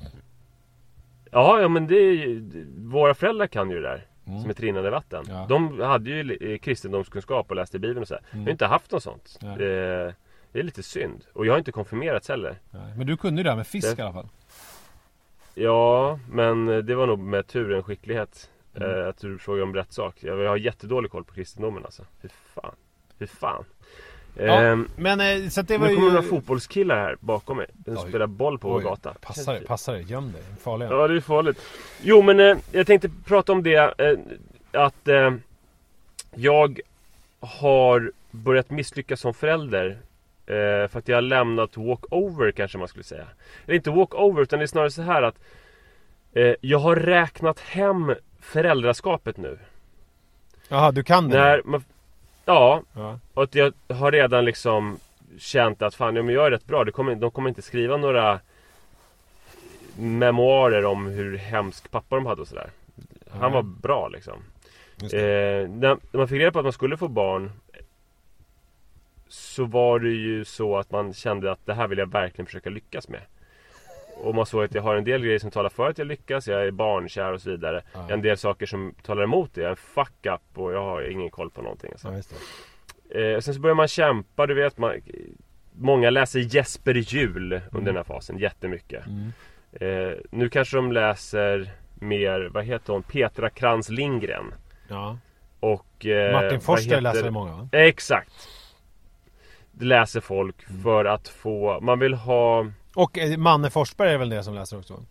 Ja, men våra föräldrar kan ju det där. Som ett rinnande vatten. Ja. De hade ju kristendomskunskap och läste Bibeln och så här. Vi har inte haft något sånt. Det är lite synd. Och jag har inte konfirmerats heller. Nej, men du kunde ju det här med fisk i alla fall. Ja, men det var nog med tur en skicklighet. Att du frågar om rätt sak. Jag har jättedålig koll på kristendomen alltså. Fy fan. Ja, men så att det var nu kommer några fotbollskillar här bakom mig. De spelar boll på vår gata. Passa dig, göm dig. Farligt. Ja, det är farligt. Jo, men jag tänkte prata om det. Att jag har börjat misslyckas som förälder. För att jag har lämnat walkover, kanske man skulle säga. Eller inte walkover, utan det är snarare så här att jag har räknat hem föräldraskapet nu. Jaha, du kan det? Ja, och att jag har redan liksom känt att fan, men jag är rätt bra. De kommer inte skriva några memoarer om hur hemsk pappa de hade och sådär. Han var bra liksom. När man fick reda på att man skulle få barn, så var det ju så att man kände att det här vill jag verkligen försöka lyckas med. Och man såg att jag har en del grejer som talar för att jag lyckas. Jag är barnkär och så vidare. En del saker som talar emot det. Jag är en fuck up och jag har ingen koll på någonting alltså. Sen så börjar man kämpa. Du vet, många läser Jesper Juhl under den här fasen jättemycket. Nu kanske de läser mer, vad heter hon? Petra Krantz Lindgren. Ja. Och Martin Forster läser många, va? Exakt. Det läser folk för att få, man vill ha. Och Manne Forsberg är väl det som läser också?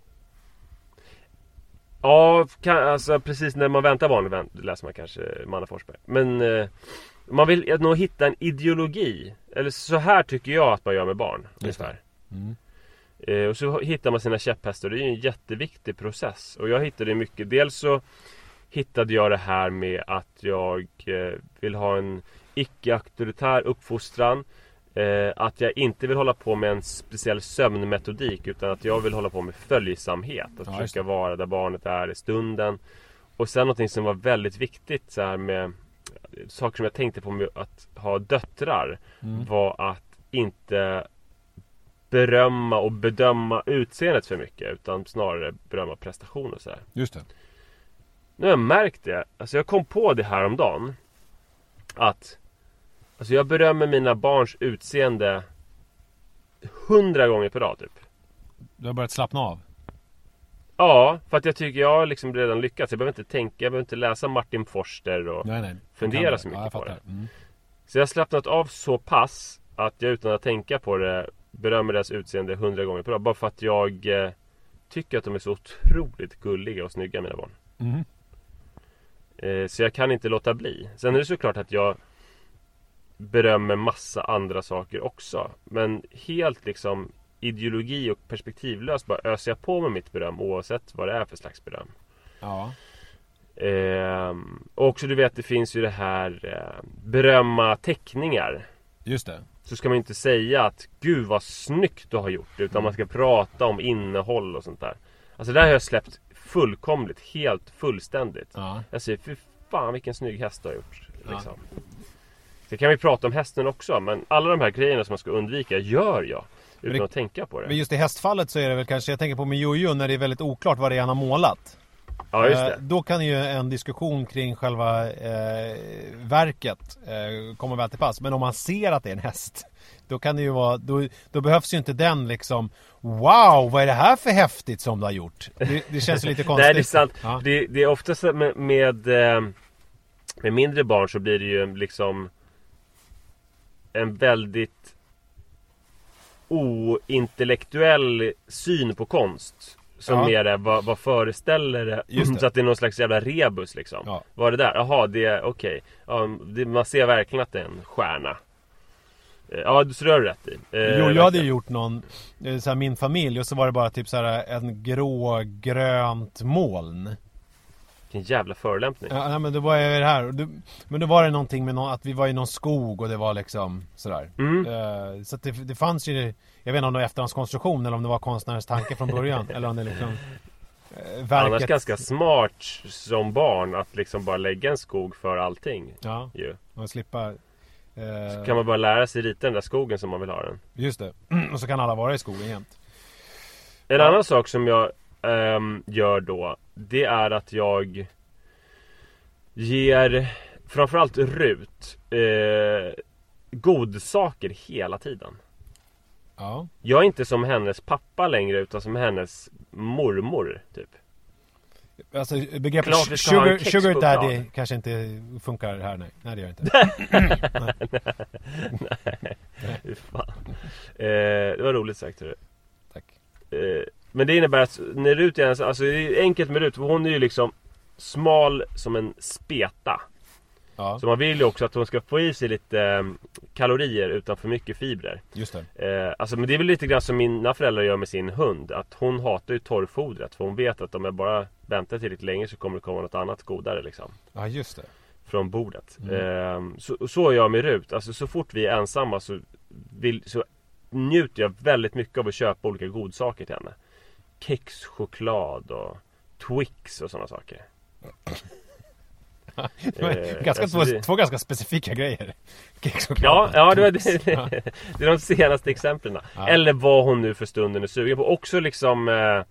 Ja, alltså precis när man väntar barn läser man kanske Manne Forsberg. Men man vill nog hitta en ideologi. Eller så här tycker jag att man gör med barn ungefär. Och så hittar man sina käpphästar. Det är ju en jätteviktig process. Och jag hittade mycket. Dels så hittade jag det här med att jag vill ha en icke-auktoritär uppfostran. Att jag inte vill hålla på med en speciell sömnmetodik, utan att jag vill hålla på med följsamhet. Att försöka vara där barnet är i stunden. Och sen någonting som var väldigt viktigt så här med saker som jag tänkte på med att ha döttrar var att inte berömma och bedöma utseendet för mycket, utan snarare berömma prestation och så här. Just det. Nu har jag märkt det. Alltså jag kom på det här om dagen att alltså jag berömmer mina barns utseende 100 gånger per dag typ. Du har börjat slappna av? Ja, för att jag tycker jag har liksom redan lyckats. Jag behöver inte tänka, jag behöver inte läsa Martin Forster och fundera så mycket på det. Så jag har slappnat av så pass att jag utan att tänka på det berömmer deras utseende 100 gånger per dag. Bara för att jag tycker att de är så otroligt gulliga och snygga, mina barn. Så jag kan inte låta bli. Sen är det såklart att jag berömmer massa andra saker också. Men helt liksom ideologi och perspektivlöst bara öser jag på med mitt beröm oavsett vad det är för slags beröm. Ja. Och också du vet, det finns ju det här berömma teckningar. Just det. Så ska man inte säga att gud vad snyggt du har gjort, utan man ska prata om innehåll och sånt där. Alltså det här har jag släppt fullkomligt, helt fullständigt. Jag säger, fy fan vilken snygg häst du har gjort liksom. Så kan vi prata om hästen också, men alla de här grejerna som man ska undvika gör jag utan att tänka på det. Men just i hästfallet så är det väl kanske, jag tänker på med Jojo, när det är väldigt oklart vad det är han har målat. Ja, just det. Då kan ju en diskussion kring själva verket komma väl till pass. Men om man ser att det är en häst, då kan det ju vara, då behövs ju inte den liksom, wow, vad är det här för häftigt som du har gjort? Det känns lite konstigt. Nej, det är sant. Ja. Det är ofta så med mindre barn så blir det ju liksom en väldigt ointellektuell syn på konst. Som mer är vad föreställer det. Så att det är någon slags jävla rebus liksom. Ja. Vad är det där? Jaha, det är okej. Ja, man ser verkligen att det är en stjärna. Ja, så det har du rätt i. Jag hade ju gjort någon så här, min familj, och så var det bara typ så här en grönt moln. Vilken jävla förolämpning. Ja, nej, men det var ju det här. Men då var det någonting med att vi var i någon skog och det var liksom sådär. Så att det fanns ju, jag vet inte om det var efterhandskonstruktion eller om det var konstnärens tanke från början. Eller om det liksom verket. Annars ganska smart som barn att liksom bara lägga en skog för allting. Ja, och slippa så kan man bara lära sig rita den där skogen som man vill ha den. Just det. Och så kan alla vara i skogen jämt. En annan sak som jag gör då, det är att jag ger framförallt Rut godsaker hela tiden. Ja. Jag är inte som hennes pappa längre, utan som hennes mormor typ. Alltså begreppet sugar daddy kanske inte funkar här, nej. Nej, det gör inte. Nej. Fan. Det var roligt sagt, tror du. Tack. Men det innebär att när Rut är, alltså det är enkelt med Rut, hon är ju liksom smal som en speta. Ja. Så man vill ju också att hon ska få i sig lite kalorier utan för mycket fibrer. Just det. Alltså, men det är väl lite grann som mina föräldrar gör med sin hund. Att hon hatar ju torrfodret, för hon vet att om jag bara väntar till lite längre så kommer det komma något annat godare liksom. Ja, just det. Från bordet. Så är jag med Rut. Alltså så fort vi är ensamma så njuter jag väldigt mycket av att köpa olika godsaker till henne. Kex, choklad och Twix och sådana saker. Två ganska specifika grejer. Kex, choklad. Ja, det är de senaste exemplen. Ja. Eller vad hon nu för stunden är sugen på. Också liksom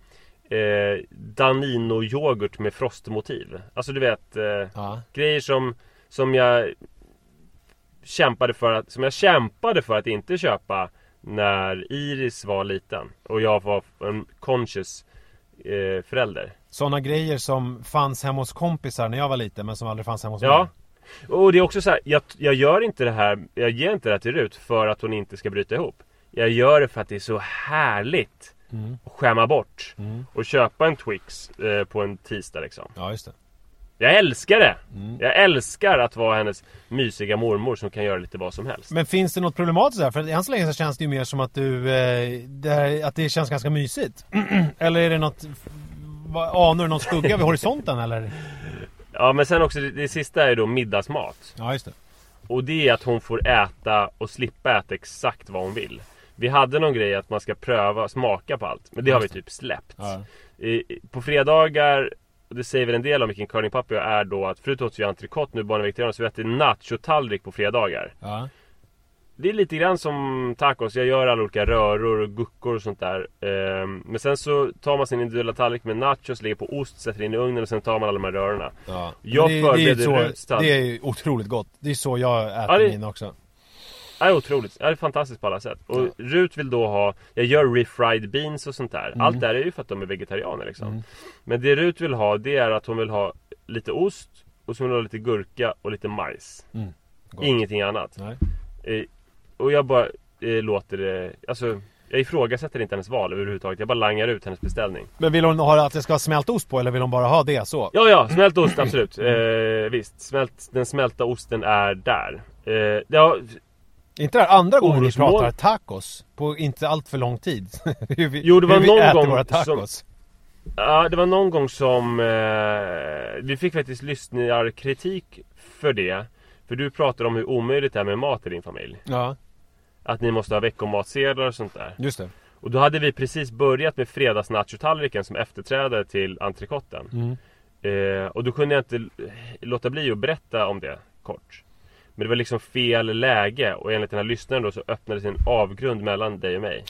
Danino-yoghurt med frostmotiv. Alltså du vet grejer som jag kämpade för att inte köpa när Iris var liten och jag var en conscious förälder. Sådana grejer som fanns hemma hos kompisar när jag var liten, men som aldrig fanns hemma hos mig. Ja, och det är också så här, jag gör inte det här, jag ger inte det här till Rut för att hon inte ska bryta ihop. Jag gör det för att det är så härligt att skämma bort och köpa en Twix på en tisdag liksom. Ja, just det. Jag älskar det. Jag älskar att vara hennes mysiga mormor som kan göra lite vad som helst. Men finns det något problematiskt där? För än så länge så känns det ju mer som att att det känns ganska mysigt. Eller är det något, anar du någon skugga vid horisonten eller? Ja, men sen också det sista är ju då middagsmat. Ja, just det. Och det är att hon får äta och slippa äta exakt vad hon vill. Vi hade någon grej att man ska pröva, smaka på allt. Men det har vi typ släppt. Ja. På fredagar, och det säger väl en del om vilken curlingpappa jag är då, att förutom att vi har entrecote nu, barnvegetarianer, så vi äter nacho-tallrik på fredagar. Ja. Det är lite grann som tacos. Jag gör alla olika röror och guckor och sånt där. Men sen så tar man sin individuella tallrik med nachos, lägger på ost, sätter in i ugnen och sen tar man alla de här rörorna. Ja. Jag förbereder röstad. Det är otroligt gott. Det är så jag äter min också. Det är otroligt. Det är fantastiskt på alla sätt. Och Rut vill då ha, jag gör refried beans och sånt där. Allt där är ju för att de är vegetarianer liksom. Men det Rut vill ha, det är att hon vill ha lite ost och så vill hon ha lite gurka och lite majs. Ingenting annat. Nej. Och jag bara låter det, alltså Jag ifrågasätter inte hennes val överhuvudtaget. Jag bara langar ut hennes beställning. Men vill hon ha att det ska ha smält ost på, eller vill hon bara ha det så? Ja, smält ost, absolut. Visst, den smälta osten är där. Inte det andra gången vi pratar tacos på inte allt för lång tid. Jo, det var någon gång våra tacos. Ja, det var någon gång som vi fick faktiskt lyssnarkritik för det. För du pratade om hur omöjligt det är med mat i din familj. Ja. Att ni måste ha veckomatsedlar och sånt där. Just det. Och då hade vi precis börjat med fredagsnachotallriken som efterträdare till entrecoten. Och då kunde jag inte låta bli att berätta om det kort. Men det var liksom fel läge. Och enligt den här lyssnaren då så öppnades en avgrund mellan dig och mig.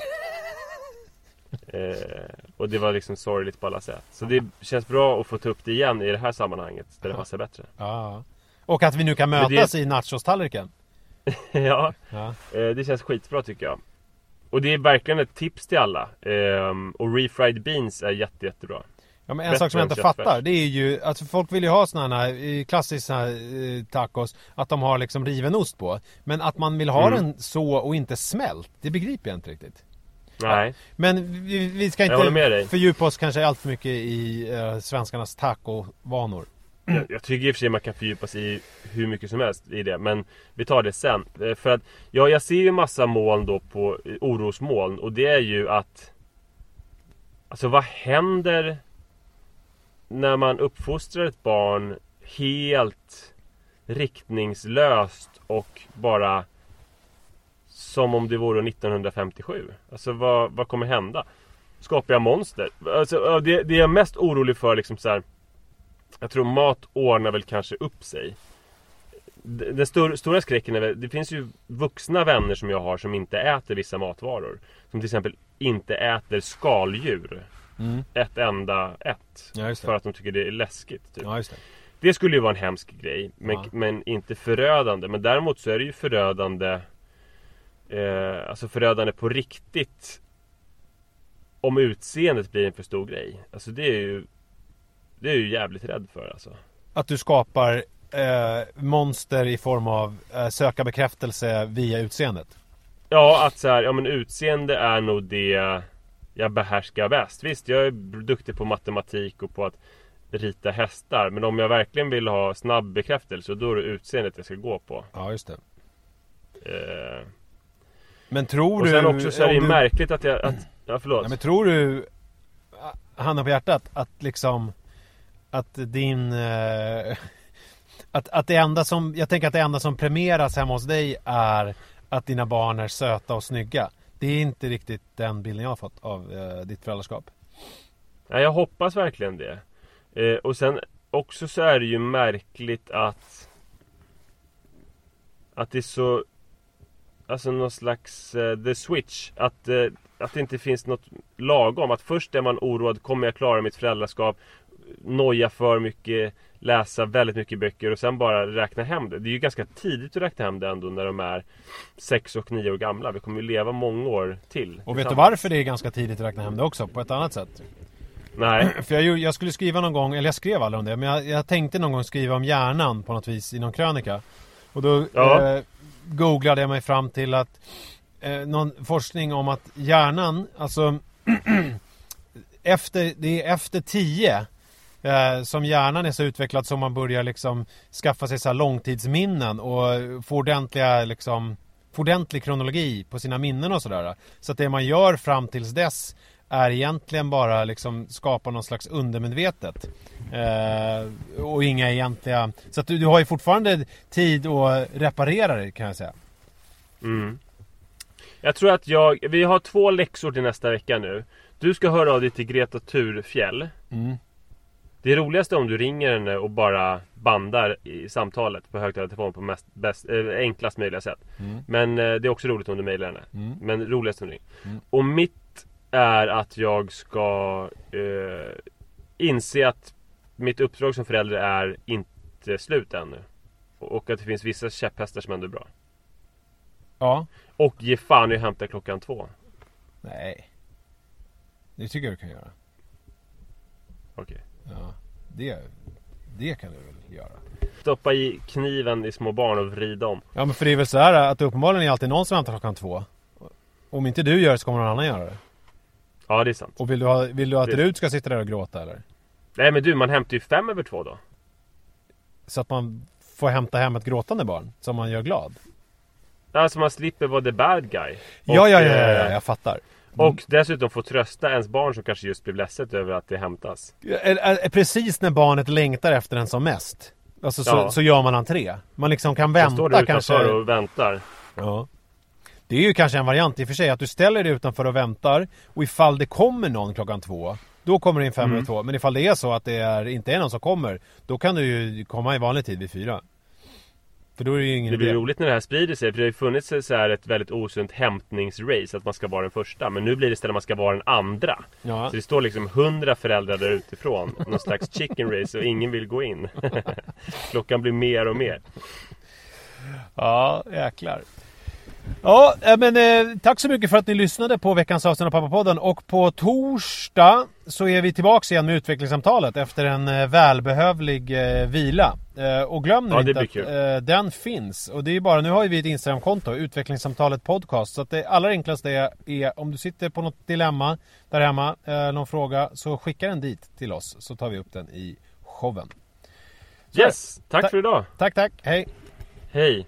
Och det var liksom sorgligt på alla sätt. Så det känns bra att få ta upp det igen i det här sammanhanget där det passar bättre. Ja. Och att vi nu kan mötas i nachostallriken. Ja, det känns skitbra tycker jag. Och det är verkligen ett tips till alla. Och refried beans är jättebra. Ja, men en sak som jag inte fattar, det är ju, alltså folk vill ju ha såna här klassiska tacos, att de har liksom riven ost på. Men att man vill ha den så och inte smält, det begriper jag inte riktigt. Nej. Ja. Men vi ska inte fördjupa oss kanske allt för mycket i svenskarnas taco-vanor. Jag tycker i och för sig man kan fördjupa sig i hur mycket som helst i det. Men vi tar det sen. För att jag ser ju massa moln då på orosmoln. Och det är ju att, alltså vad händer när man uppfostrar ett barn helt riktningslöst och bara som om det vore 1957? Alltså vad kommer hända? Skapar jag monster? Alltså, det är jag mest orolig för liksom så här. Jag tror mat ordnar väl kanske upp sig. Den stora skräcken är väl, det finns ju vuxna vänner som jag har som inte äter vissa matvaror. Som till exempel inte äter skaldjur. Ett enda. Ja, för att de tycker det är läskigt. Typ. Ja, just det. Det skulle ju vara en hemsk grej. Men inte förödande. Men däremot så är det ju förödande. Alltså förödande på riktigt. Om utseendet blir en för stor grej. Alltså det är ju jävligt rädd för alltså. Att du skapar monster i form av söka bekräftelse via utseendet. Ja, att så här, ja men utseende är nog det jag behärskar bäst. Visst, jag är duktig på matematik och på att rita hästar. Men om jag verkligen vill ha snabb bekräftelse, då är det utseendet jag ska gå på. Ja, just det. Men tror och du... Och sen också så är det märkligt att jag... ja, förlåt. Ja, men tror du, handen på hjärtat, att liksom... Att din... att det enda som... Jag tänker att det enda som premieras hemma hos dig är att dina barn är söta och snygga. Det är inte riktigt den bilden jag har fått av ditt föräldraskap. Ja, jag hoppas verkligen det. Och sen också så är det ju märkligt att det är så... Alltså någon slags the switch. Att det inte finns något lagom. Att först är man oroad, kommer jag klara mitt föräldraskap? Noja för mycket, läsa väldigt mycket böcker och sen bara räkna hem det. Det är ju ganska tidigt att räkna hem det ändå när de är 6 och 9 år gamla. Vi kommer ju leva många år till. Och vet du varför det är ganska tidigt att räkna hem det också? På ett annat sätt. Nej. För jag skulle skriva någon gång, eller jag skrev aldrig om det, men jag tänkte någon gång skriva om hjärnan på något vis i någon krönika. Och då googlade jag mig fram till att någon forskning om att hjärnan, alltså efter 10 som hjärnan är så utvecklad som man börjar liksom skaffa sig så här långtidsminnen och få ordentlig kronologi på sina minnen och sådär. Så att det man gör fram tills dess är egentligen bara liksom skapa någon slags undermedvetet. Och inga egentliga... Så att du har ju fortfarande tid att reparera det, kan jag säga. Mm. Jag tror att vi har 2 läxor till nästa vecka nu. Du ska höra av dig till Greta Thurfjell. Mm. Det är roligast om du ringer henne och bara bandar i samtalet på högtalartelefon på enklast möjliga sätt. Men det är också roligt om du mejlar henne. Men roligast om du ringer. Och mitt är att jag ska inse att mitt uppdrag som förälder är inte slut ännu. Och att det finns vissa käpphästar som ändå är bra. Ja. Och ge fan i att hämta klockan 2. Nej. Det tycker jag du kan göra. Okej. Ja, det kan du väl göra. Stoppa i kniven i små barn och vrida om. Ja, men för det är väl så här att uppenbarligen är alltid någon som väntar klockan 2. Om inte du gör det så kommer någon annan göra det. Ja, det är sant. Och vill du att Rut ska sitta där och gråta eller? Nej men du, man hämtar ju 5/2 då. Så att man får hämta hem ett gråtande barn som man gör glad. Alltså man slipper vara the bad guy. Ja, jag fattar. Och dessutom få trösta ens barn som kanske just blir ledset över att det hämtas. Precis när barnet längtar efter den som mest. Alltså så gör man entré. Man liksom kan vänta står det kanske. och väntar. Ja. Det är ju kanske en variant i och för sig att du ställer dig utanför och väntar. Och ifall det kommer någon 2:00, då kommer det in 5:02. Men ifall det är så att det inte är någon som kommer, då kan du ju komma i vanlig tid vid 4. För då är det ju ingen Det blir idé. roligt när det här sprider sig. För det har ju funnits så här ett väldigt osunt hämtningsrace, att man ska vara den första. Men nu blir det istället att man ska vara den andra. Ja. Så det står liksom 100 föräldrar där utifrån. Någon slags chicken race och ingen vill gå in. Klockan blir mer och mer. Ja, jäklar. Ja, men tack så mycket för att ni lyssnade på veckans avsnitt av Pappapodden. Och på torsdag så är vi tillbaka igen med utvecklingssamtalet efter en välbehövlig vila. Och glöm nu inte att den finns. Och det är bara, nu har vi ett Instagram-konto, utvecklingssamtalet podcast. Så att det allra enklaste är om du sitter på något dilemma där hemma, någon fråga, så skicka den dit till oss. Så tar vi upp den i showen. Så, yes, tack för idag. Tack, hej. Hej.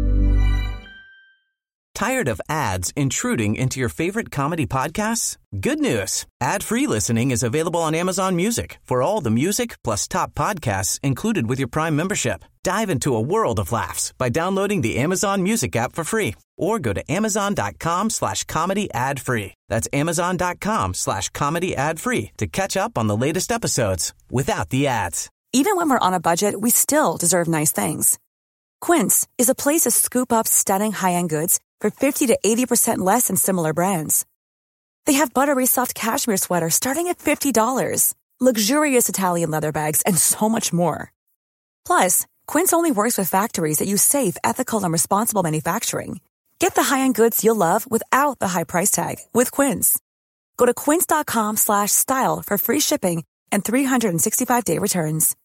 Tired of ads intruding into your favorite comedy podcasts? Good news. Ad-free listening is available on Amazon Music for all the music plus top podcasts included with your Prime membership. Dive into a world of laughs by downloading the Amazon Music app for free or go to amazon.com/comedy ad-free. That's amazon.com/comedy ad-free to catch up on the latest episodes without the ads. Even when we're on a budget, we still deserve nice things. Quince is a place to scoop up stunning high-end goods for 50 to 80% less than similar brands. They have buttery soft cashmere sweaters starting at $50, luxurious Italian leather bags, and so much more. Plus, Quince only works with factories that use safe, ethical, and responsible manufacturing. Get the high-end goods you'll love without the high price tag with Quince. Go to quince.com/style for free shipping and 365-day returns.